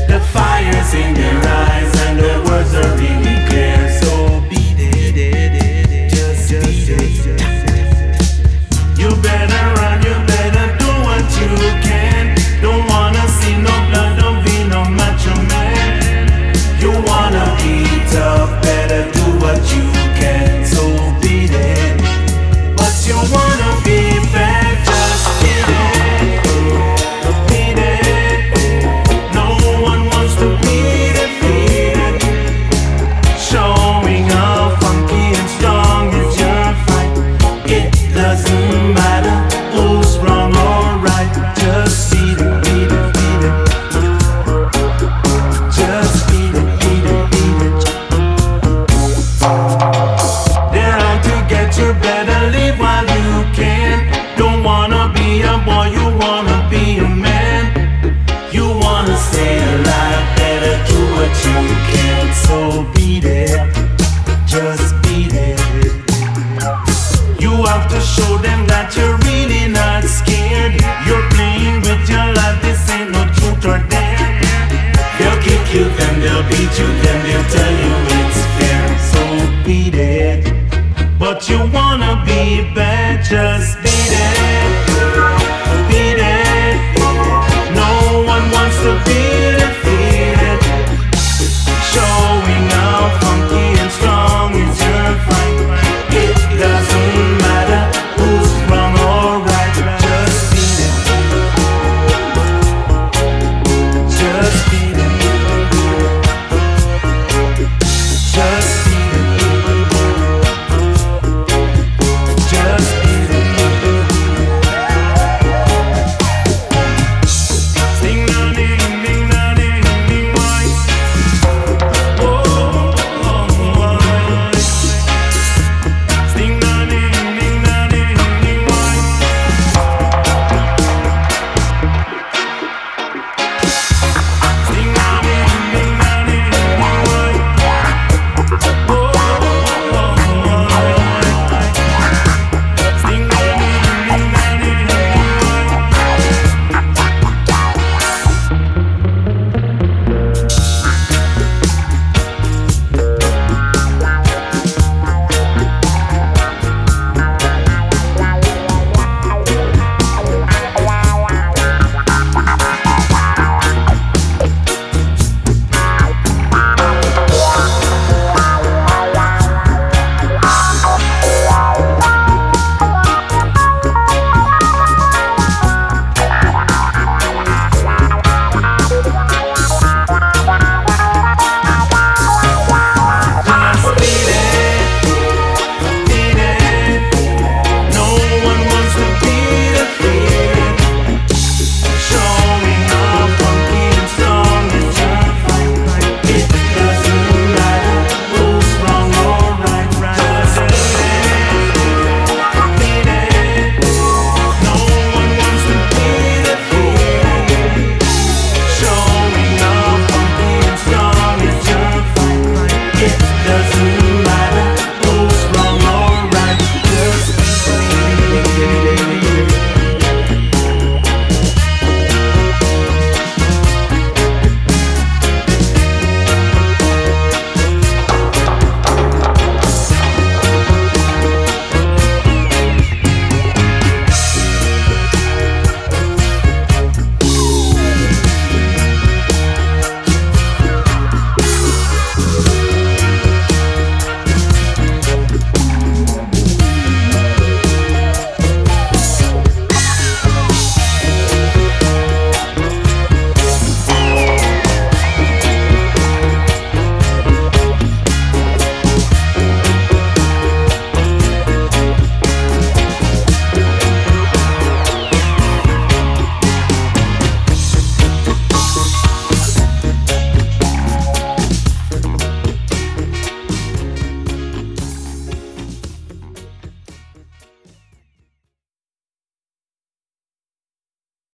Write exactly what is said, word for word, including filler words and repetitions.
The fire's in their eyes and the words are really clear. So beat it, just beat it. You better run, you better do what you can. Don't wanna see no blood, don't be no macho man. You wanna be tough, better do what you can. So beat it, but you wanna be bad, just beat it, beat it. No one wants to be defeated. Showing how funky and strong is your fight. It doesn't matter who's wrong or right. Just beat it, beat it, beat it. Just beat it, beat it, beat it. They're out to get you, better leave while you can. Don't wanna be a boy, you wanna be a man. You wanna stay alive, better do what you can. So beat it, just beat it. You have to show them that you're really not scared. You're playing with your life, this ain't no truth or dare. They'll kick you, then they'll beat you, then they'll tell you it's fair. So beat it, but you wanna be bad, just beat it.